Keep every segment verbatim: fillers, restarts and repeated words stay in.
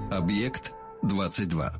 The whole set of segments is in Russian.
Объект двадцать два.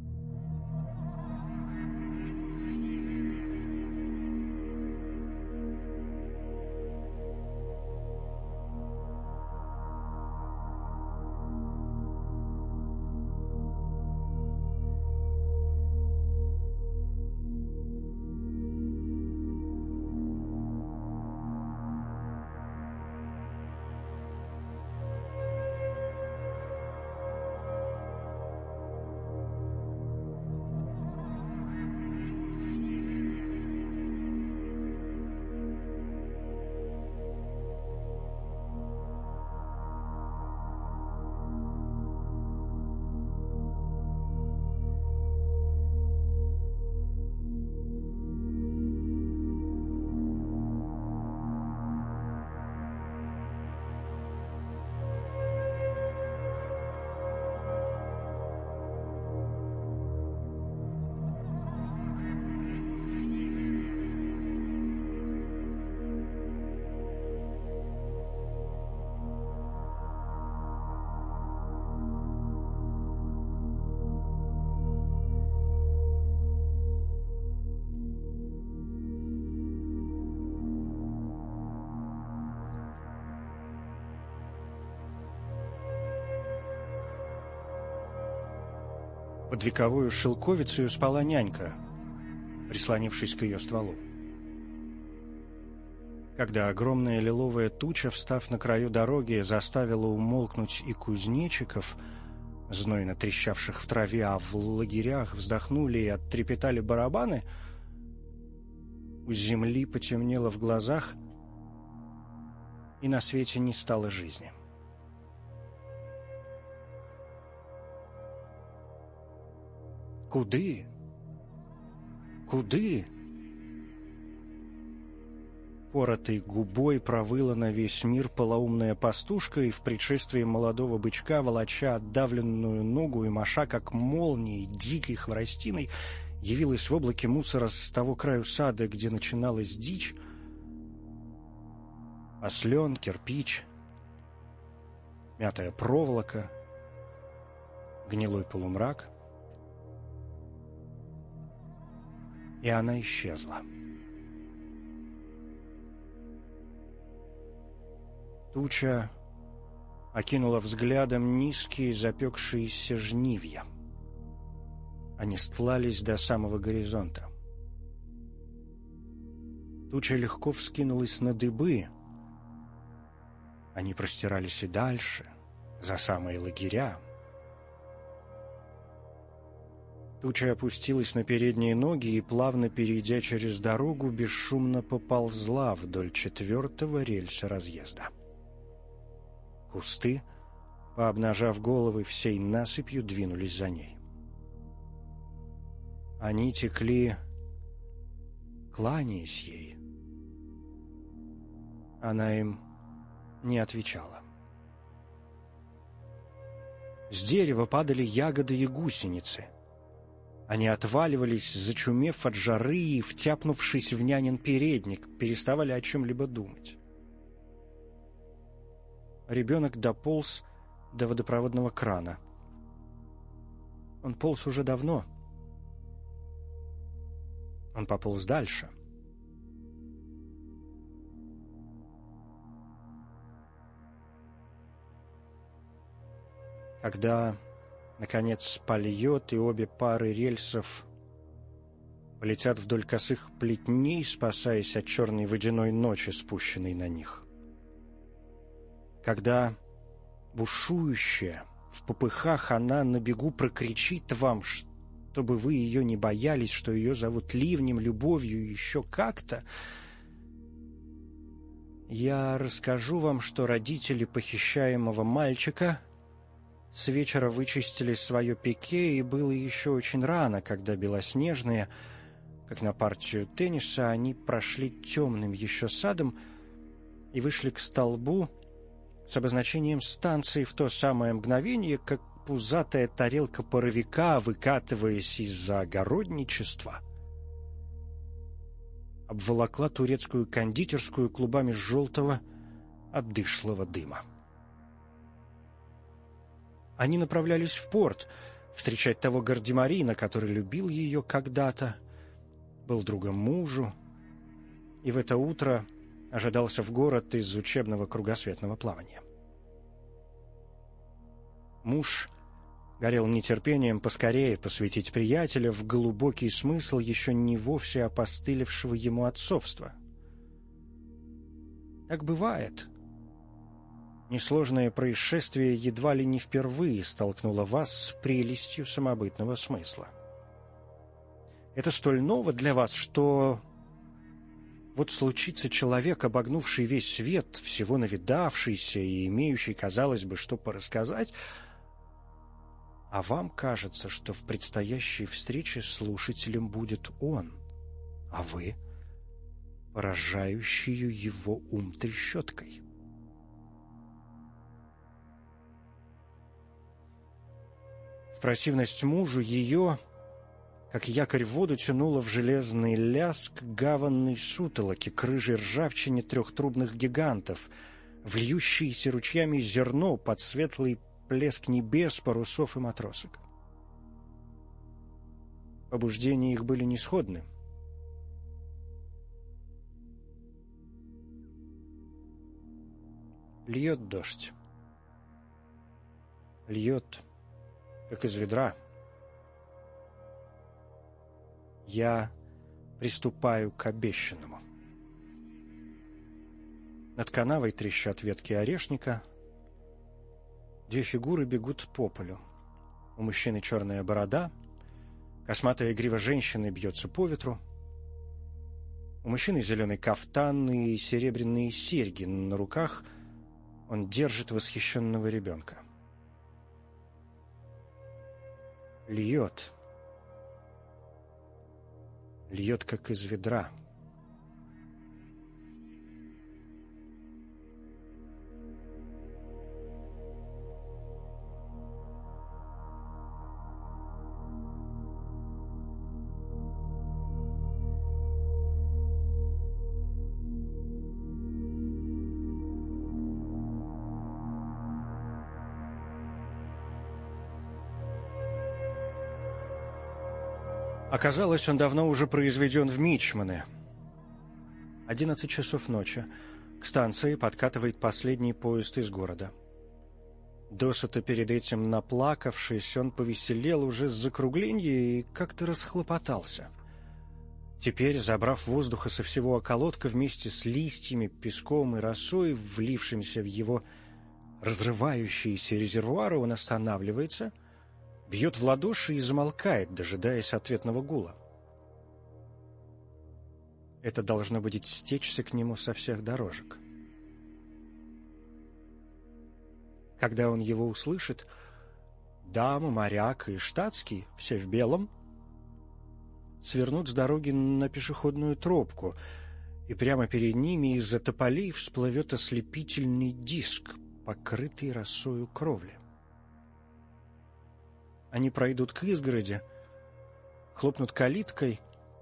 Под вековую шелковицей спала нянька, прислонившись к ее стволу. Когда огромная лиловая туча, встав на краю дороги, заставила умолкнуть и кузнечиков, знойно трещавших в траве, а в лагерях вздохнули и оттрепетали барабаны, у земли потемнело в глазах, и на свете не стало жизни. Куды? Куды? Поротой губой провыла на весь мир полоумная пастушка и в предшествии молодого бычка, волоча отдавленную ногу и маша, как молнией, дикой хворостиной, явилась в облаке мусора с того краю сада, где начиналась дичь. Ослен, кирпич, мятая проволока, гнилой полумрак. И она исчезла. Туча окинула взглядом низкие запекшиеся жнивья. Они стлались до самого горизонта. Туча легко вскинулась на дыбы. Они простирались и дальше, за самые лагеря. Туча опустилась на передние ноги и, плавно перейдя через дорогу, бесшумно поползла вдоль четвертого рельса разъезда. Кусты, пообнажав головы всей насыпью, двинулись за ней. Они текли, кланяясь ей. Она им не отвечала. С дерева падали ягоды и гусеницы. Они отваливались, зачумев от жары и, втяпнувшись в нянин передник, переставали о чем-либо думать. Ребенок дополз до водопроводного крана. Он полз уже давно. Он пополз дальше. Когда, наконец, польет, и обе пары рельсов полетят вдоль косых плетней, спасаясь от черной водяной ночи, спущенной на них. Когда бушующая, в попыхах, она на бегу прокричит вам, чтобы вы ее не боялись, что ее зовут ливнем, любовью и еще как-то, я расскажу вам, что родители похищаемого мальчика с вечера вычистили свое пике, и было еще очень рано, когда белоснежные, как на партию тенниса, они прошли темным еще садом и вышли к столбу с обозначением станции в то самое мгновение, как пузатая тарелка паровика, выкатываясь из-за огородничества, обволокла турецкую кондитерскую клубами желтого, отдышлого дыма. Они направлялись в порт, встречать того гардемарина, который любил ее когда-то, был другом мужу, и в это утро ожидался в город из учебного кругосветного плавания. Муж горел нетерпением поскорее посвятить приятеля в глубокий смысл еще не вовсе опостылевшего ему отцовства. Так бывает. Несложное происшествие едва ли не впервые столкнуло вас с прелестью самобытного смысла. Это столь ново для вас, что вот случится человек, обогнувший весь свет, всего навидавшийся и имеющий, казалось бы, что порассказать, а вам кажется, что в предстоящей встрече слушателем будет он, а вы — поражающую его ум трещоткой. В противность мужу ее, как якорь в воду, тянуло в железный ляск гаванной сутолоки к рыжей ржавчине трехтрубных гигантов, в льющиеся ручьями зерно под светлый плеск небес, парусов и матросок. Побуждения их были несходны. Льет дождь. Льет, как из ведра. Я приступаю к обещанному. Над канавой трещат ветки орешника. Две фигуры бегут по полю. У мужчины черная борода, косматая грива женщины бьется по ветру. У мужчины зеленый кафтан и серебряные серьги на руках. Он держит восхищенного ребенка. Льет. Льет, как из ведра. Оказалось, он давно уже произведен в мичманы. Одиннадцать часов ночи. К станции подкатывает последний поезд из города. Досыта перед этим наплакавшись, он повеселел уже с закругленья и как-то расхлопотался. Теперь, забрав воздуха со всего околотка вместе с листьями, песком и росой, влившимся в его разрывающиеся резервуары, он останавливается, бьет в ладоши и замолкает, дожидаясь ответного гула. Это должно будет стечься к нему со всех дорожек. Когда он его услышит, дама, моряк и штатский, все в белом, свернут с дороги на пешеходную тропку, и прямо перед ними из-за тополей всплывет ослепительный диск, покрытый росою кровли. Они пройдут к изгороди, хлопнут калиткой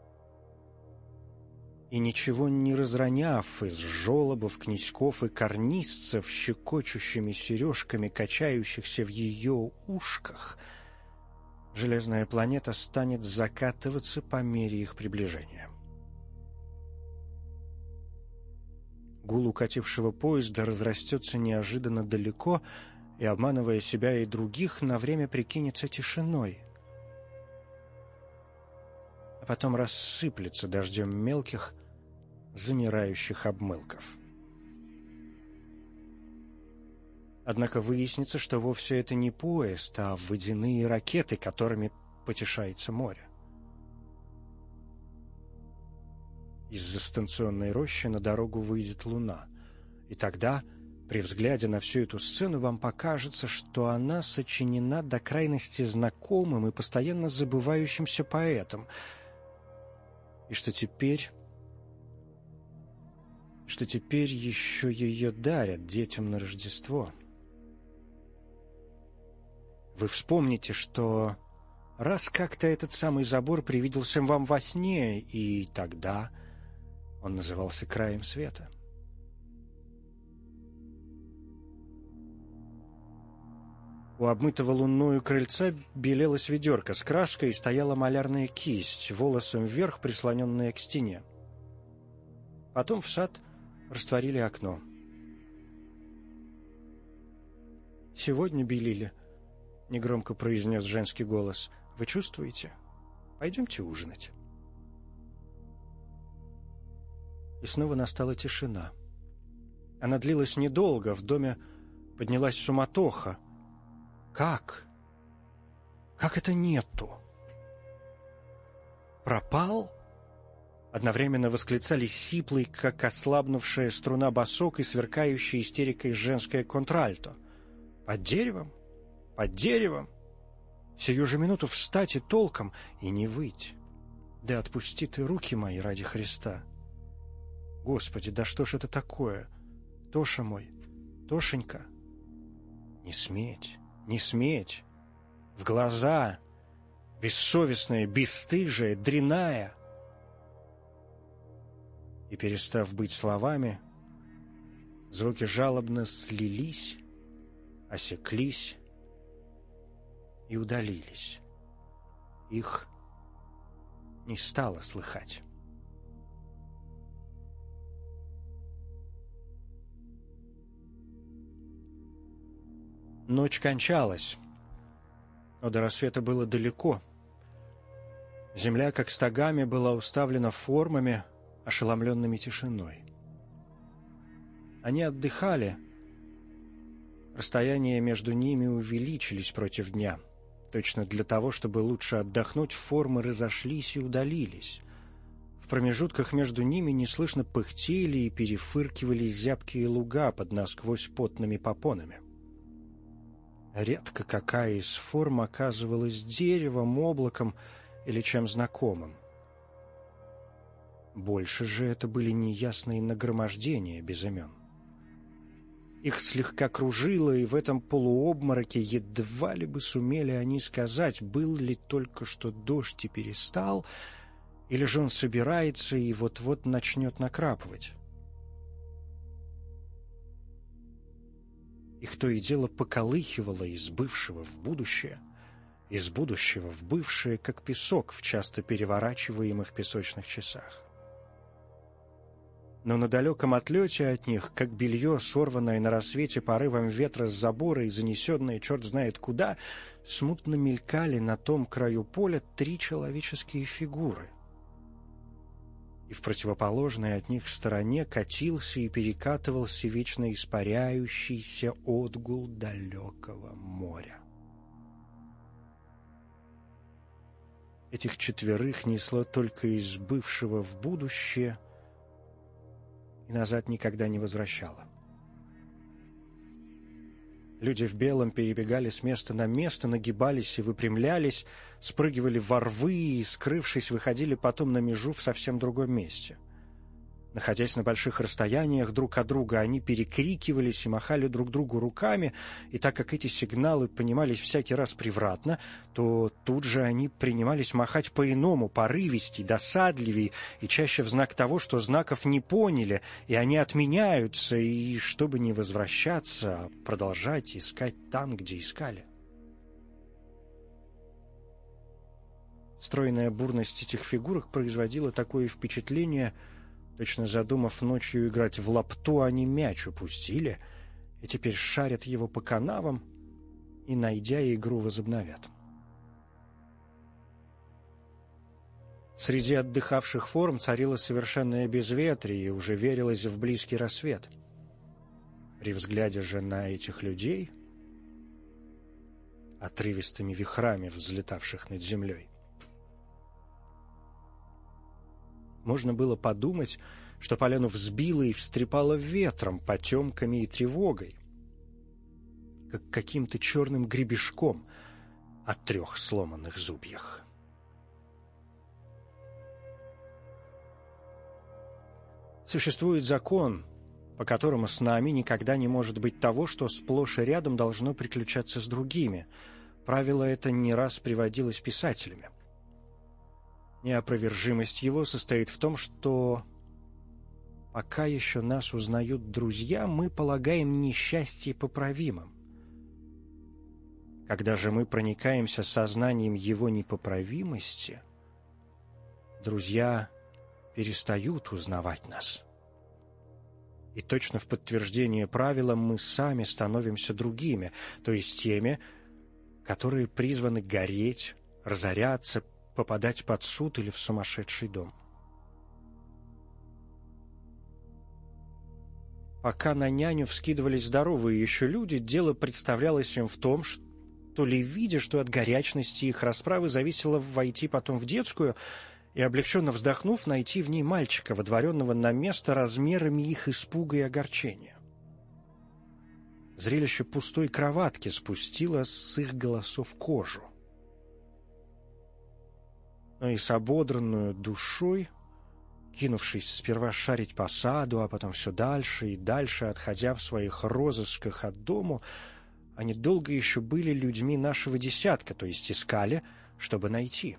и, ничего не разроняв, из желобов, князьков и карнизцев, щекочущими сережками, качающихся в ее ушках, железная планета станет закатываться по мере их приближения. Гул укатившего поезда разрастется неожиданно далеко и, обманывая себя и других, на время прикинется тишиной, а потом рассыплется дождем мелких, замирающих обмылков. Однако выяснится, что вовсе это не поезд, а водяные ракеты, которыми потешается море. Из-за станционной рощи на дорогу выйдет луна, и тогда, при взгляде на всю эту сцену, вам покажется, что она сочинена до крайности знакомым и постоянно забывающимся поэтом, и что теперь, что теперь еще ее дарят детям на Рождество. Вы вспомните, что раз как-то этот самый забор привиделся вам во сне, и тогда он назывался краем света. У обмытого лунною крыльца белелась ведерко с краской и стояла малярная кисть, волосом вверх прислоненная к стене. Потом в сад растворили окно. «Сегодня белили», — негромко произнес женский голос. «Вы чувствуете? Пойдемте ужинать». И снова настала тишина. Она длилась недолго, в доме поднялась суматоха. «Как? Как это нету? Пропал?» Одновременно восклицали сиплый, как ослабнувшая струна басок и сверкающая истерикой женское контральто. «Под деревом? Под деревом? Сию же минуту встать и толком, и не выть. Да отпусти ты руки мои ради Христа. Господи, да что ж это такое? Тоша мой, Тошенька, не сметь, не сметь. В глаза, бессовестная, бесстыжая, дряная». И, перестав быть словами, звуки жалобно слились, осеклись и удалились. Их не стало слыхать. Ночь кончалась, но до рассвета было далеко. Земля, как стогами, была уставлена формами, ошеломленными тишиной. Они отдыхали. Расстояния между ними увеличились против дня. Точно для того, чтобы лучше отдохнуть, формы разошлись и удалились. В промежутках между ними неслышно пыхтели и перефыркивались зябкие луга под насквозь потными попонами. Редко какая из форм оказывалась деревом, облаком или чем знакомым. Больше же это были неясные нагромождения без имен. Их слегка кружило, и в этом полуобмороке едва ли бы сумели они сказать, был ли только что дождь и перестал, или же он собирается и вот-вот начнет накрапывать. Их то и дело поколыхивало из бывшего в будущее, из будущего в бывшее, как песок в часто переворачиваемых песочных часах. Но на далеком отлете от них, как белье, сорванное на рассвете порывом ветра с забора и занесенное черт знает куда, смутно мелькали на том краю поля три человеческие фигуры. И в противоположной от них стороне катился и перекатывался вечно испаряющийся отгул далекого моря. Этих четверых несло только из бывшего в будущее и назад никогда не возвращало. Люди в белом перебегали с места на место, нагибались и выпрямлялись, спрыгивали во рвы и, скрывшись, выходили потом на межу в совсем другом месте. Находясь на больших расстояниях друг от друга, они перекрикивались и махали друг другу руками, и так как эти сигналы понимались всякий раз превратно, то тут же они принимались махать по-иному, порывистей, досадливей, и чаще в знак того, что знаков не поняли, и они отменяются, и чтобы не возвращаться, а продолжать искать там, где искали. Стройная бурность этих фигурок производила такое впечатление. Точно задумав ночью играть в лапту, они мяч упустили, и теперь шарят его по канавам и, найдя игру, возобновят. Среди отдыхавших форм царило совершенное безветрие, и уже верилось в близкий рассвет. При взгляде же на этих людей, отрывистыми вихрами взлетавших над землей, можно было подумать, что поляну взбило и встрепало ветром, потемками и тревогой, как каким-то черным гребешком от трех сломанных зубьях. Существует закон, по которому с нами никогда не может быть того, что сплошь и рядом должно приключаться с другими. Правило это не раз приводилось писателями. Неопровержимость его состоит в том, что пока еще нас узнают друзья, мы полагаем несчастье поправимым. Когда же мы проникаемся сознанием его непоправимости, друзья перестают узнавать нас. И точно в подтверждение правила мы сами становимся другими, то есть теми, которые призваны гореть, разоряться, попадать под суд или в сумасшедший дом. Пока на няню вскидывались здоровые еще люди, дело представлялось им в том, что ли, видя, что от горячности их расправы зависело войти потом в детскую и, облегченно вздохнув, найти в ней мальчика, водворенного на место размерами их испуга и огорчения. Зрелище пустой кроватки спустило с их голосов кожу. Но и с ободранную душой, кинувшись сперва шарить по саду, а потом все дальше и дальше, отходя в своих розысках от дому, они долго еще были людьми нашего десятка, то есть искали, чтобы найти.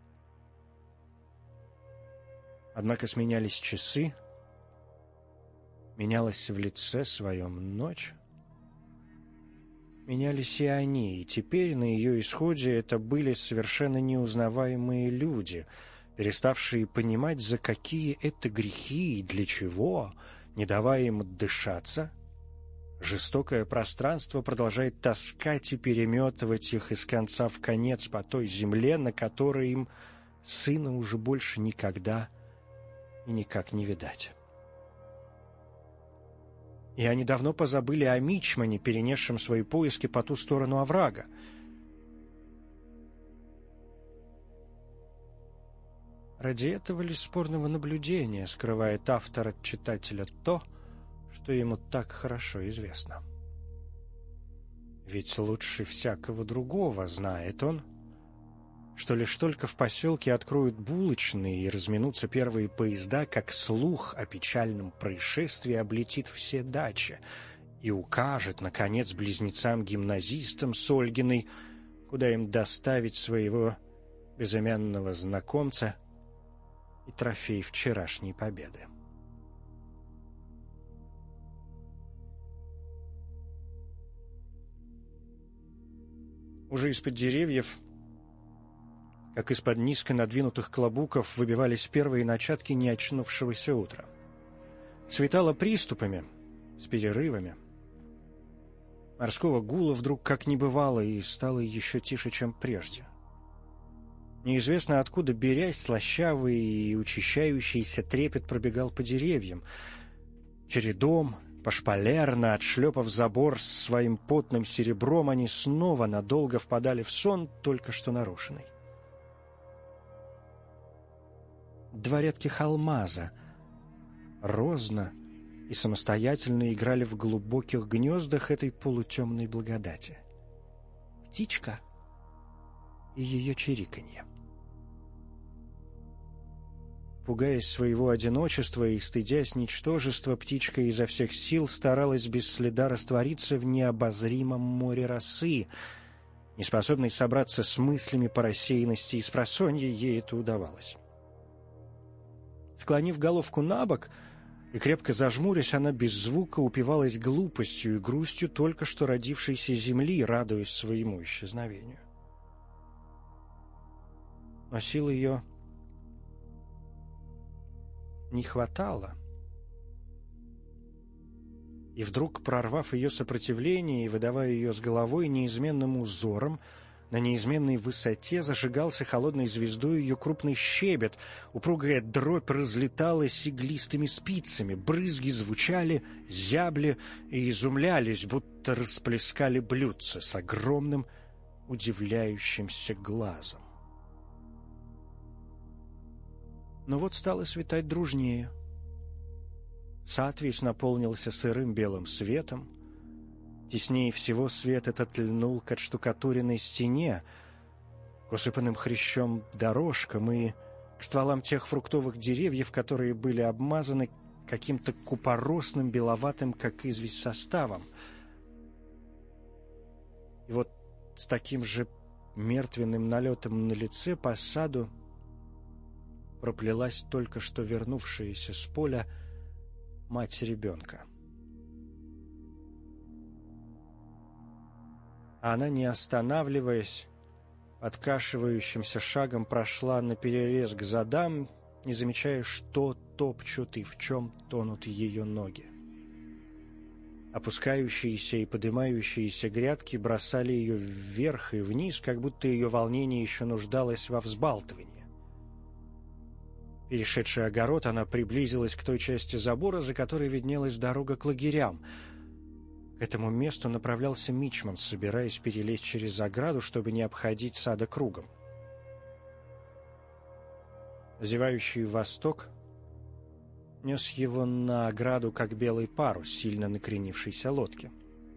Однако сменялись часы, менялась в лице своем ночь, менялись и они, и теперь на ее исходе это были совершенно неузнаваемые люди, переставшие понимать, за какие это грехи и для чего, не давая им отдышаться, жестокое пространство продолжает таскать и переметывать их из конца в конец по той земле, на которой им сына уже больше никогда и никак не видать. И они давно позабыли о мичмане, перенесшем свои поиски по ту сторону оврага. Ради этого ли спорного наблюдения скрывает автор от читателя то, что ему так хорошо известно? Ведь лучше всякого другого знает он, что лишь только в поселке откроют булочные и разминутся первые поезда, как слух о печальном происшествии облетит все дачи и укажет, наконец, близнецам-гимназистам с Ольгиной, куда им доставить своего безымянного знакомца и трофей вчерашней победы. Уже из-под деревьев, как из-под низко надвинутых клобуков, выбивались первые начатки неочнувшегося утра. Светало приступами, с перерывами. Морского гула вдруг как не бывало, и стало еще тише, чем прежде. Неизвестно откуда берясь, слащавый и учащающийся трепет пробегал по деревьям. Чередом, пошпалерно отшлепав забор с своим потным серебром, они снова надолго впадали в сон, только что нарушенный. Два редких алмаза розно и самостоятельно играли в глубоких гнездах этой полутемной благодати. Птичка и ее чириканье. Пугаясь своего одиночества и стыдясь ничтожества, птичка изо всех сил старалась без следа раствориться в необозримом море росы. Неспособной собраться с мыслями по рассеянности и спросонья, ей это удавалось. Склонив головку набок и крепко зажмурясь, она без звука упивалась глупостью и грустью только что родившейся земли, радуясь своему исчезновению. Но сил ее не хватало. И вдруг, прорвав ее сопротивление и выдавая ее с головой неизменным узором, на неизменной высоте зажигался холодной звездой ее крупный щебет, упругая дробь разлеталась иглистыми спицами, брызги звучали, зябли и изумлялись, будто расплескали блюдце с огромным удивляющимся глазом. Но вот стало светать дружнее. Сад весь наполнился сырым белым светом. Теснее всего свет этот льнул к отштукатуренной стене, к усыпанным хрящом дорожкам и к стволам тех фруктовых деревьев, которые были обмазаны каким-то купоросным, беловатым, как известь, составом. И вот с таким же мертвенным налетом на лице по саду проплелась только что вернувшаяся с поля мать ребенка. а она, не останавливаясь, подкашивающимся шагом прошла наперерез к задам, не замечая, что топчут и в чем тонут ее ноги. Опускающиеся и поднимающиеся грядки бросали ее вверх и вниз, как будто ее волнение еще нуждалось во взбалтывании. Перешедший огород, она приблизилась к той части забора, за которой виднелась дорога к лагерям. К этому месту направлялся мичман, собираясь перелезть через ограду, чтобы не обходить сада кругом. Зевающий восток нес его на ограду, как белый парус сильно накренившейся лодки.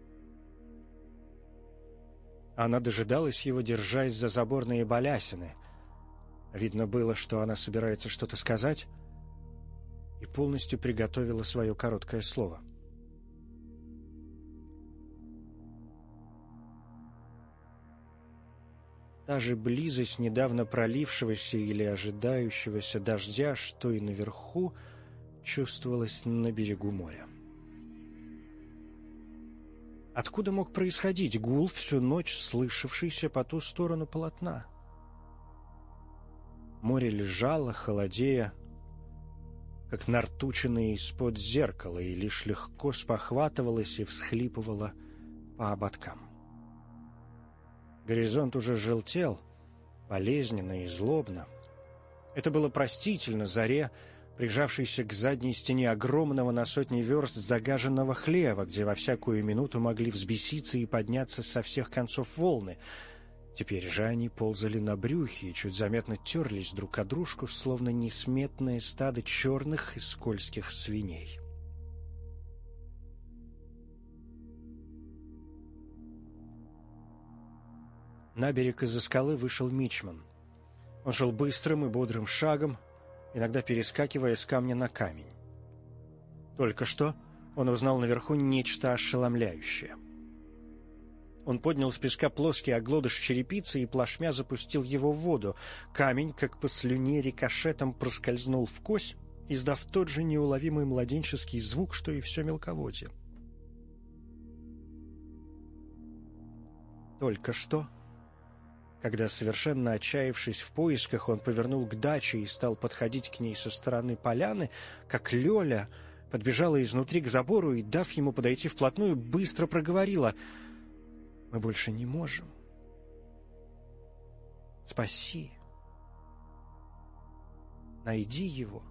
Она дожидалась его, держась за заборные балясины. Видно было, что она собирается что-то сказать, и полностью приготовила свое короткое слово. Та же близость недавно пролившегося или ожидающегося дождя, что и наверху, чувствовалась на берегу моря. Откуда мог происходить гул, всю ночь слышавшийся по ту сторону полотна? Море лежало, холодея, как нартученное из-под зеркала, и лишь легко спохватывалось и всхлипывало по ободкам. Горизонт уже желтел, болезненно и злобно. Это было простительно заре, прижавшейся к задней стене огромного на сотни верст загаженного хлева, где во всякую минуту могли взбеситься и подняться со всех концов волны. Теперь же они ползали на брюхе и чуть заметно терлись друг о дружку, словно несметное стадо черных и скользких свиней. На берег из-за скалы вышел мичман. Он шел быстрым и бодрым шагом, иногда перескакивая с камня на камень. Только что он узнал наверху нечто ошеломляющее. Он поднял с песка плоский оглодыш черепицы и плашмя запустил его в воду. Камень, как по слюне, рикошетом проскользнул вкось, издав тот же неуловимый младенческий звук, что и все мелководье. Только что, когда, совершенно отчаявшись в поисках, он повернул к даче и стал подходить к ней со стороны поляны, как Лёля подбежала изнутри к забору и, дав ему подойти вплотную, быстро проговорила: «Мы больше не можем. Спаси. Найди его.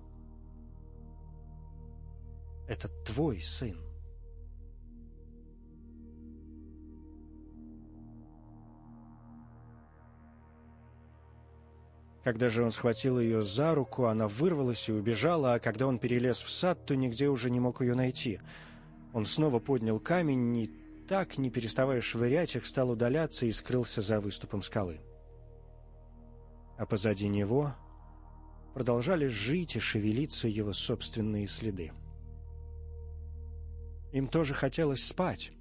Это твой сын». Когда же он схватил ее за руку, она вырвалась и убежала, а когда он перелез в сад, то нигде уже не мог ее найти. Он снова поднял камень и так, не переставая швырять их, стал удаляться и скрылся за выступом скалы. А позади него продолжали жить и шевелиться его собственные следы. Им тоже хотелось спать.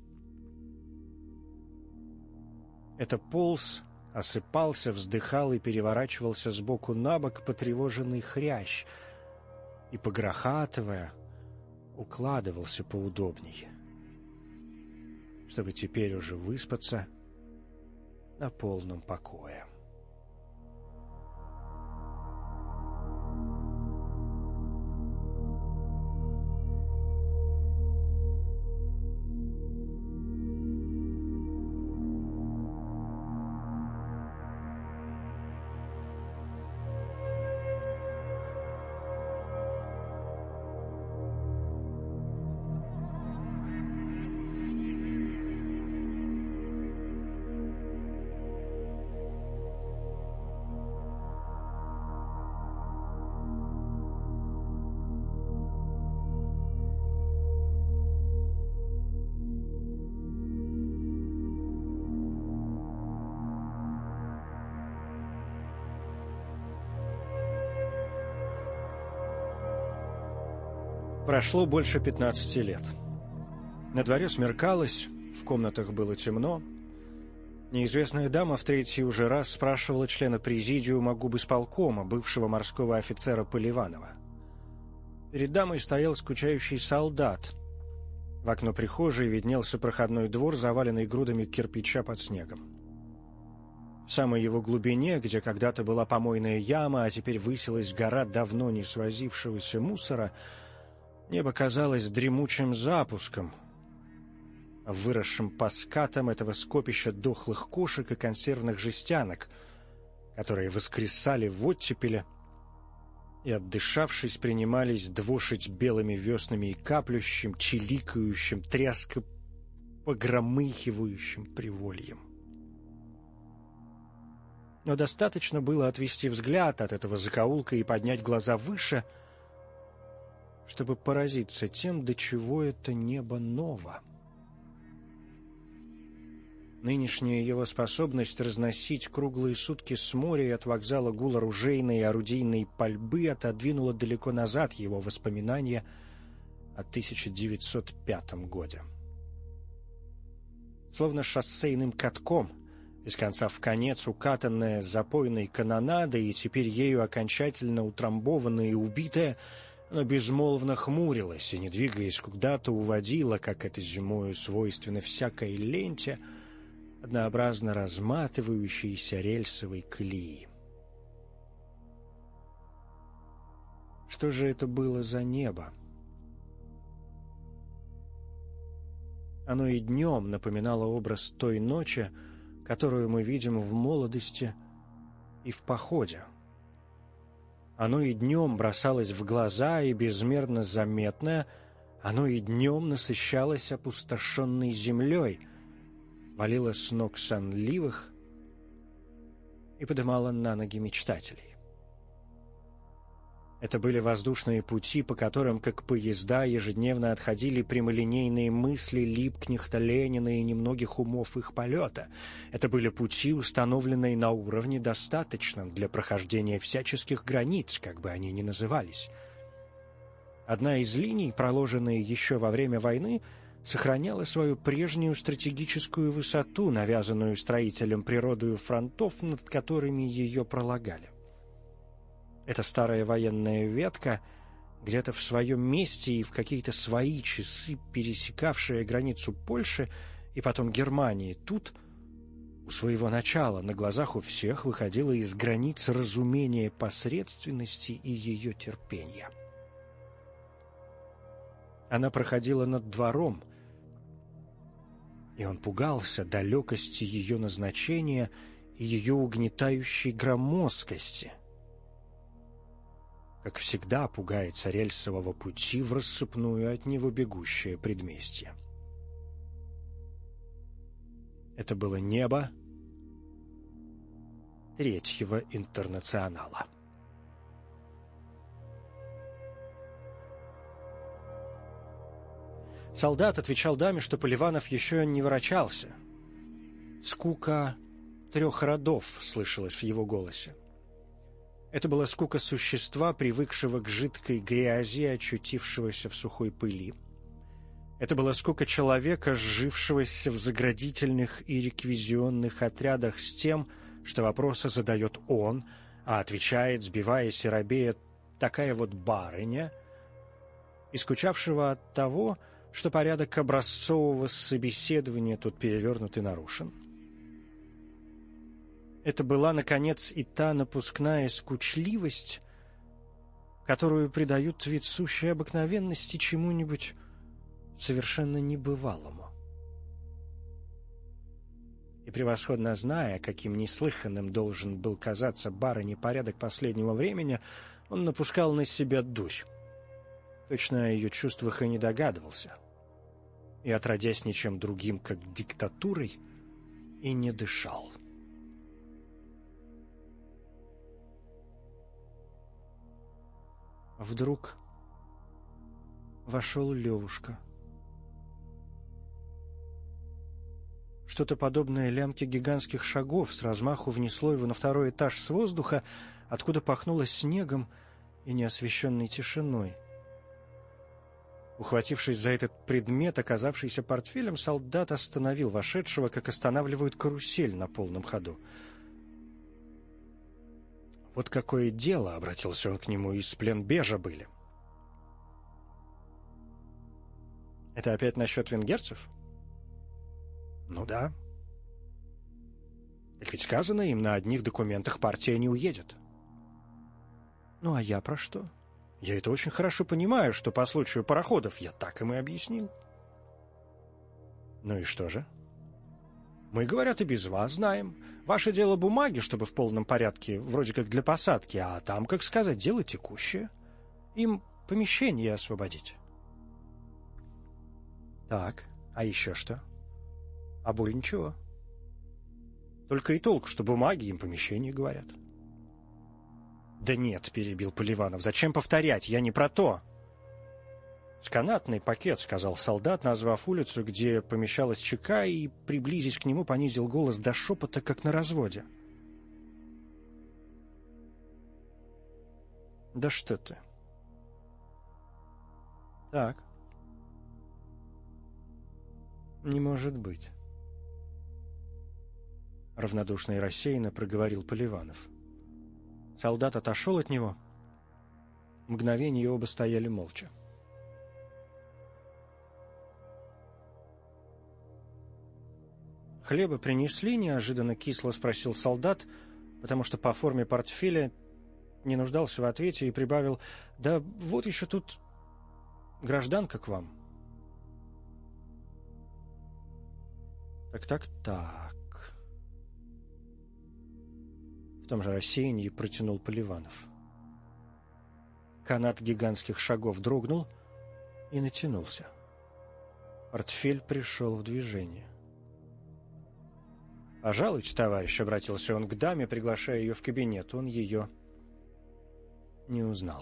Это полз, осыпался, вздыхал и переворачивался с боку на бок потревоженный хрящ и, погрохатывая, укладывался поудобнее, чтобы теперь уже выспаться на полном покое. Прошло больше пятнадцати лет. На дворе смеркалось, в комнатах было темно. Неизвестная дама в третий уже раз спрашивала члена президиума губисполкома, бывшего морского офицера Поливанова. Перед дамой стоял скучающий солдат. В окно прихожей виднелся проходной двор, заваленный грудами кирпича под снегом. В самой его глубине, где когда-то была помойная яма, а теперь высилась гора давно не свозившегося мусора, небо казалось дремучим запуском, выросшим по скатам этого скопища дохлых кошек и консервных жестянок, которые воскресали в оттепеле и, отдышавшись, принимались двошить белыми веснами и каплющим, чиликающим, тряско погромыхивающим привольем. Но достаточно было отвести взгляд от этого закоулка и поднять глаза выше, чтобы поразиться тем, до чего это небо ново. Нынешняя его способность разносить круглые сутки с моря и от вокзала гул оружейной и орудийной пальбы отодвинула далеко назад его воспоминания о тысяча девятьсот пятом годе. Словно шоссейным катком, из конца в конец укатанная запойной канонадой и теперь ею окончательно утрамбованная и убитая, но безмолвно хмурилась и, не двигаясь куда-то, уводила, как это зимою свойственно всякой ленте, однообразно разматывающейся рельсовой колеи. Что же это было за небо? Оно и днем напоминало образ той ночи, которую мы видим в молодости и в походе. Оно и днем бросалось в глаза и безмерно заметное, оно и днем насыщалось опустошенной землей, валило с ног сонливых и подымало на ноги мечтателей. Это были воздушные пути, по которым, как поезда, ежедневно отходили прямолинейные мысли Либкнехта, Ленина и немногих умов их полета. Это были пути, установленные на уровне, достаточном для прохождения всяческих границ, как бы они ни назывались. Одна из линий, проложенная еще во время войны, сохраняла свою прежнюю стратегическую высоту, навязанную строителем природою фронтов, над которыми ее пролагали. Эта старая военная ветка, где-то в своем месте и в какие-то свои часы пересекавшая границу Польши и потом Германии, тут, у своего начала, на глазах у всех выходила из границ разумения посредственности и ее терпения. Она проходила над двором, и он пугался далекости ее назначения и ее угнетающей громоздкости, как всегда пугается рельсового пути в рассыпную от него бегущее предместье. Это было небо Третьего интернационала. Солдат отвечал даме, что Поливанов еще не ворочался. Скука трех родов слышалась в его голосе. Это была скука существа, привыкшего к жидкой грязи, очутившегося в сухой пыли. Это была скука человека, сжившегося в заградительных и реквизионных отрядах с тем, что вопросы задает он, а отвечает, сбиваясь и робея, такая вот барыня, и скучавшего от того, что порядок образцового собеседования тут перевернут и нарушен. Это была, наконец, и та напускная скучливость, которую придают вид сущей обыкновенности чему-нибудь совершенно небывалому. И превосходно зная, каким неслыханным должен был казаться барыне порядок последнего времени, он напускал на себя дурь. Точно о ее чувствах и не догадывался. И, отродясь ничем другим, как диктатурой, и не дышал. Вдруг вошел Левушка. Что-то подобное лямке гигантских шагов с размаху внесло его на второй этаж с воздуха, откуда пахнуло снегом и неосвещенной тишиной. Ухватившись за этот предмет, оказавшийся портфелем, солдат остановил вошедшего, как останавливают карусель на полном ходу. «Вот какое дело!» — обратился он к нему, — «из Пленбежа были». Это опять насчет венгерцев? Ну да. Так ведь сказано им, на одних документах партия не уедет. Ну а я про что? Я это очень хорошо понимаю, что по случаю пароходов я так им и объяснил. Ну и что же? Мы, говорят, и без вас знаем. Ваше дело бумаги, чтобы в полном порядке, вроде как для посадки, а там, как сказать, дело текущее. Им помещение освободить. Так, а еще что? А более ничего. Только и толку, что бумаги им помещение говорят. Да нет, перебил Поливанов, зачем повторять, я не про то. «Сканатный пакет», — сказал солдат, назвав улицу, где помещалась ЧК, и, приблизясь к нему, понизил голос до шепота, как на разводе. «Да что ты?» «Так. Не может быть», — равнодушно и рассеянно проговорил Поливанов. Солдат отошел от него. Мгновение оба стояли молча. «Хлеба принесли?» — неожиданно кисло спросил солдат, потому что по форме портфеля не нуждался в ответе, и прибавил: «Да вот еще тут гражданка к вам». «Так-так-так...» В том же рассеянии протянул Поливанов. Канат гигантских шагов дрогнул и натянулся. Портфель пришел в движение. «Пожалуйте, товарищ», — обратился он к даме, приглашая ее в кабинет. Он ее не узнал.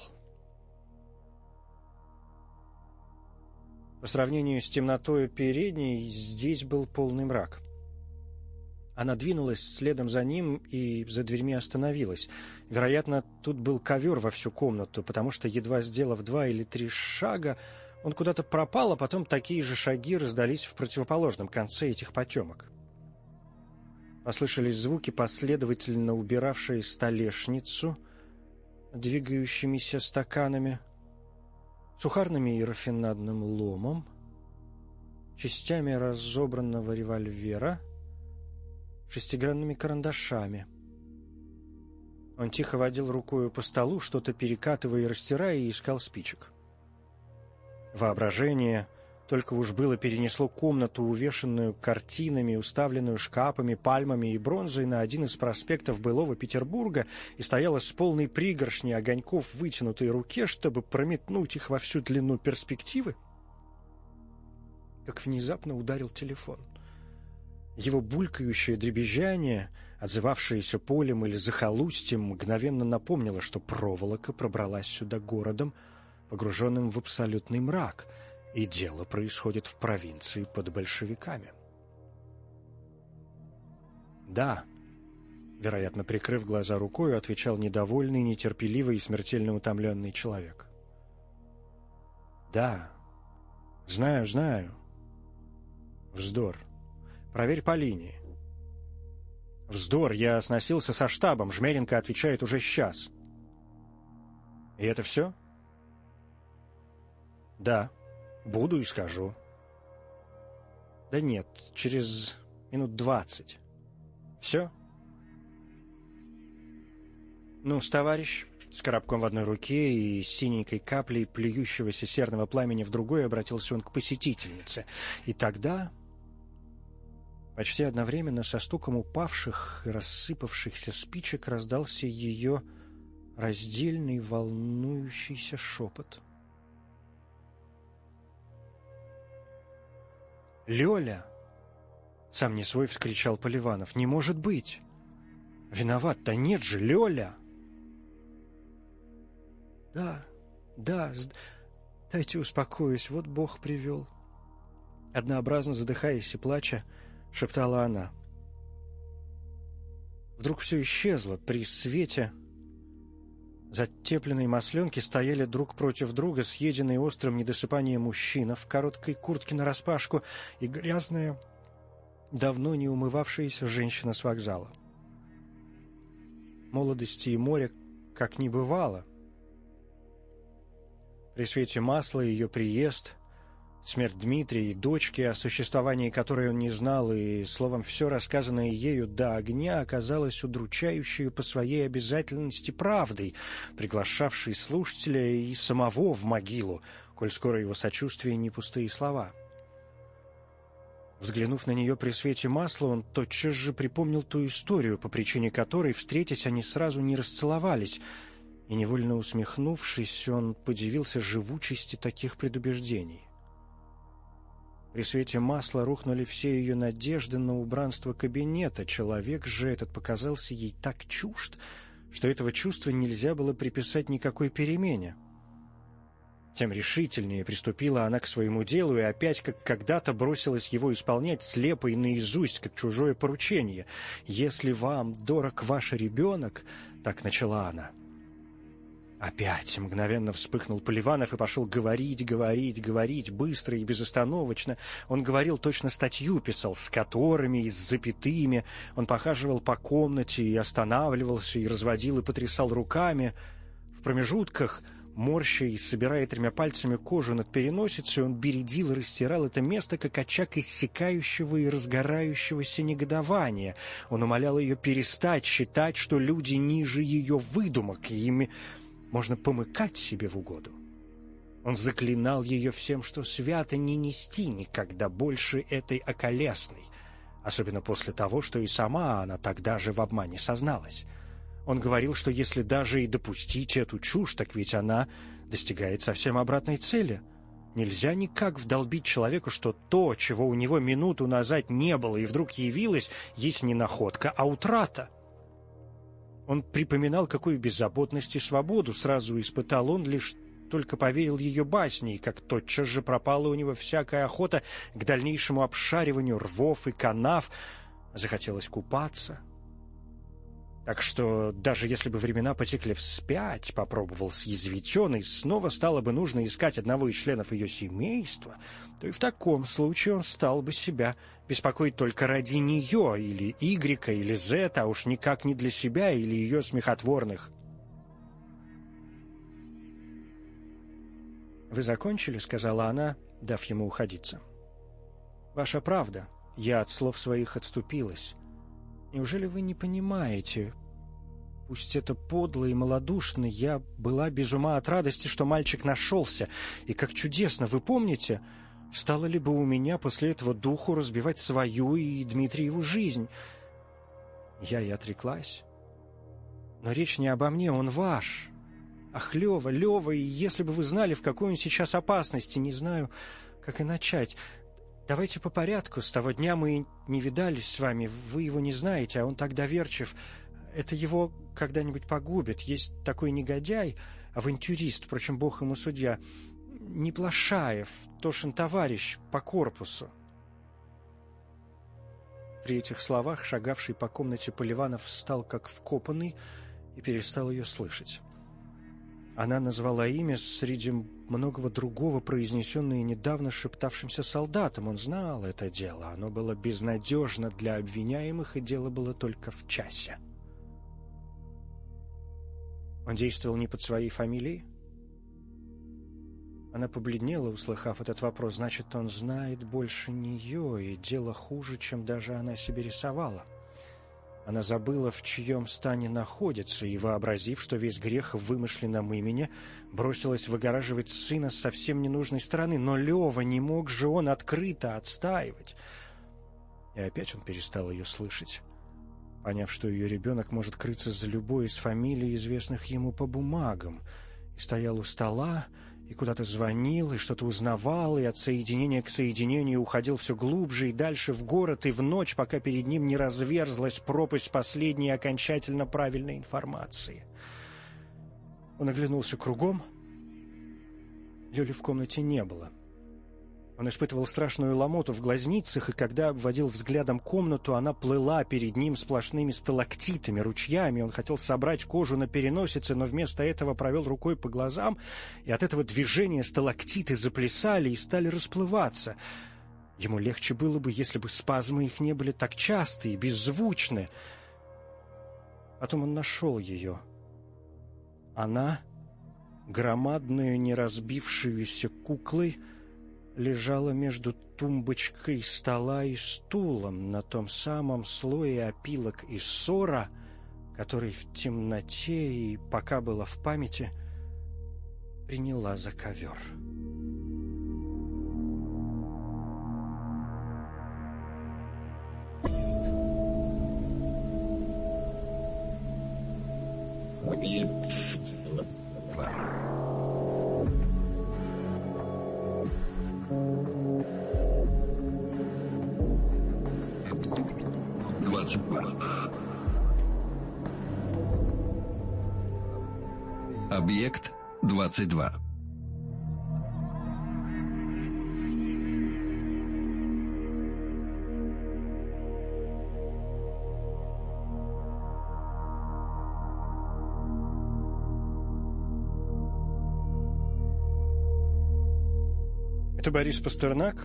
По сравнению с темнотой передней, здесь был полный мрак. Она двинулась следом за ним и за дверьми остановилась. Вероятно, тут был ковер во всю комнату, потому что, едва сделав два или три шага, он куда-то пропал, а потом такие же шаги раздались в противоположном конце этих потемок. Послышались звуки, последовательно убиравшие столешницу двигающимися стаканами, сухарными и рафинадным ломом, частями разобранного револьвера, шестигранными карандашами. Он тихо водил рукою по столу, что-то перекатывая и растирая, и искал спичек. Воображение только уж было перенесло комнату, увешанную картинами, уставленную шкапами, пальмами и бронзой, на один из проспектов былого Петербурга, и стояла с полной пригоршней огоньков в вытянутой руке, чтобы прометнуть их во всю длину перспективы. Как внезапно ударил телефон. Его булькающее дребезжание, отзывавшееся полем или захолустьем, мгновенно напомнило, что проволока пробралась сюда городом, погруженным в абсолютный мрак, и дело происходит в провинции под большевиками. «Да», — вероятно, прикрыв глаза рукой, отвечал недовольный, нетерпеливый и смертельно утомленный человек. «Да, знаю, знаю. Вздор. Проверь по линии». «Вздор, я сносился со штабом. Жмеренко отвечает уже сейчас». «И это все?» «Да. Буду и скажу». «Да нет, через минут двадцать. Все?» «Ну-с, товарищ», с коробком в одной руке и синенькой каплей плюющегося серного пламени в другой, обратился он к посетительнице. И тогда, почти одновременно со стуком упавших и рассыпавшихся спичек, раздался ее раздельный, волнующийся шепот. «Лёля!» — сам не свой вскричал Поливанов. «Не может быть! Виноват! Да нет же, Лёля!» «Да, да, дайте успокоюсь, вот Бог привел!» Однообразно задыхаясь и плача, шептала она. Вдруг все исчезло. При свете затепленной масленки стояли друг против друга съеденные острым недосыпанием мужчина в короткой куртке нараспашку и грязная, давно не умывавшаяся женщина с вокзала. Молодости и моря как не бывало. При свете масла ее приезд, Смерть Дмитрия и дочки, о существовании которой он не знал, и, словом, все рассказанное ею до огня оказалось удручающей по своей обязательности правдой, приглашавшей слушателя и самого в могилу, коль скоро его сочувствие не пустые слова. Взглянув на нее при свете масла, он тотчас же припомнил ту историю, по причине которой, встретясь, они сразу не расцеловались, и, невольно усмехнувшись, он подивился живучести таких предубеждений. При свете масла рухнули все ее надежды на убранство кабинета. Человек же этот показался ей так чужд, что этого чувства нельзя было приписать никакой перемене. Тем решительнее приступила она к своему делу и опять, как когда-то, бросилась его исполнять слепо и наизусть, как чужое поручение. «Если вам дорог ваш ребенок», — так начала она. Опять мгновенно вспыхнул Поливанов и пошел говорить, говорить, говорить, быстро и безостановочно. Он говорил, точно статью писал, с которыми и с запятыми. Он похаживал по комнате и останавливался, и разводил, и потрясал руками. В промежутках, морща и собирая тремя пальцами кожу над переносицей, он бередил и растирал это место, как очаг иссякающего и разгорающегося негодования. Он умолял ее перестать считать, что люди ниже ее выдумок, и ими можно помыкать себе в угоду. Он заклинал ее всем, что свято не нести никогда больше этой околесной, особенно после того, что и сама она тогда же в обмане созналась. Он говорил, что если даже и допустить эту чушь, так ведь она достигает совсем обратной цели. Нельзя никак вдолбить человеку, что то, чего у него минуту назад не было и вдруг явилось, есть не находка, а утрата. Он припоминал, какую беззаботность и свободу сразу испытал он, лишь только поверил ее басне, и как тотчас же пропала у него всякая охота к дальнейшему обшариванию рвов и канав, захотелось купаться. Так что даже если бы времена потекли вспять, попробовал съязвить он, и снова стало бы нужно искать одного из членов ее семейства, то и в таком случае он стал бы себя беспокоить только ради нее, или Игрека, или Зета, а уж никак не для себя или ее смехотворных. «Вы закончили?» — сказала она, дав ему уходиться. «Ваша правда. Я от слов своих отступилась. Неужели вы не понимаете? Пусть это подло и малодушно, я была без ума от радости, что мальчик нашелся. И как чудесно, вы помните, стало ли бы у меня после этого духу разбивать свою и Дмитриеву жизнь? Я и отреклась. Но речь не обо мне, он ваш. Ах, Лева, Лева, и если бы вы знали, в какой он сейчас опасности, не знаю, как и начать. Давайте по порядку. С того дня мы не видались с вами. Вы его не знаете, а он так доверчив. Это его когда-нибудь погубит. Есть такой негодяй, авантюрист, впрочем, бог ему судья, Неплашаев, Тошин товарищ по корпусу. При этих словах шагавший по комнате Поливанов встал как вкопанный и перестал ее слышать. Она назвала имя среди многого другого, произнесенное недавно шептавшимся солдатом. Он знал это дело. Оно было безнадежно для обвиняемых, и дело было только в часе. Он действовал не под своей фамилией? Она побледнела, услыхав этот вопрос. Значит, он знает больше нее, и дело хуже, чем даже она себе рисовала. Она забыла, в чьем стане находится, и, вообразив, что весь грех в вымышленном имени, бросилась выгораживать сына с совсем ненужной стороны. Но Лева, не мог же он открыто отстаивать. И опять он перестал ее слышать, поняв, что ее ребенок может крыться за любой из фамилий, известных ему по бумагам, и стоял у стола, и куда-то звонил, и что-то узнавал, и от соединения к соединению уходил все глубже и дальше в город и в ночь, пока перед ним не разверзлась пропасть последней окончательно правильной информации. Он оглянулся кругом. Лёли в комнате не было. Он испытывал страшную ломоту в глазницах, и когда обводил взглядом комнату, она плыла перед ним сплошными сталактитами, ручьями. Он хотел собрать кожу на переносице, но вместо этого провел рукой по глазам, и от этого движения сталактиты заплясали и стали расплываться. Ему легче было бы, если бы спазмы их не были так часты и беззвучны. Потом он нашел ее. Она, громадную неразбившуюся куклой, лежала между тумбочкой стола и стулом на том самом слое опилок и ссора, который в темноте и пока было в памяти приняла за ковер. двадцать два. Объект двадцать два. Это Борис Пастернак,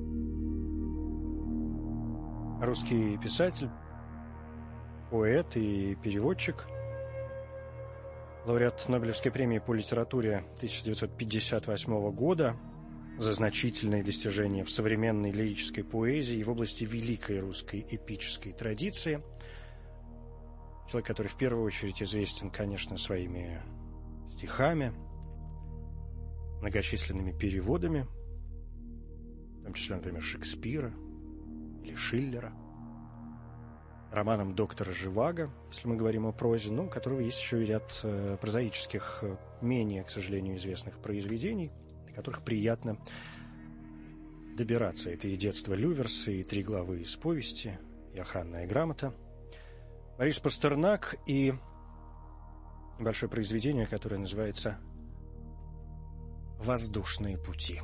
русский писатель, поэт и переводчик, лауреат Нобелевской премии по литературе тысяча девятьсот пятьдесят восьмого года за значительные достижения в современной лирической поэзии и в области великой русской эпической традиции. Человек, который в первую очередь известен, конечно, своими стихами, многочисленными переводами, в том числе, например, Шекспира или Шиллера, романом доктора Живаго, если мы говорим о прозе, но у которого есть еще и ряд э, прозаических, э, менее, к сожалению, известных произведений, до которых приятно добираться. Это и «Детство Люверса», и «Три главы из повести», и «Охранная грамота». Борис Пастернак и большое произведение, которое называется «Воздушные пути».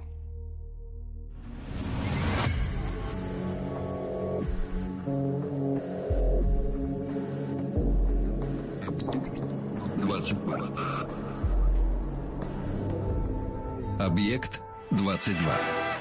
двадцать два. Объект двадцать два.